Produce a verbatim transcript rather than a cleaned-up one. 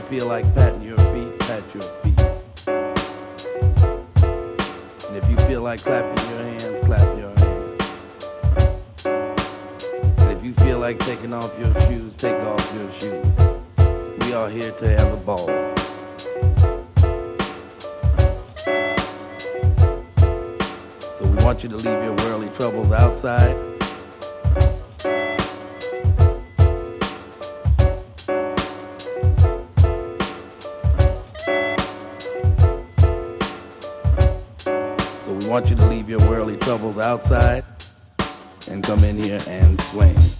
feel like patting your feet, pat your feet. And if you feel like clapping your hands, clap your hands. And if you feel like taking off your shoes, take off your shoes. We are here to have a ball. So we want you to leave your worldly troubles outside. So we want you to leave your worldly troubles outside and come in here and swing.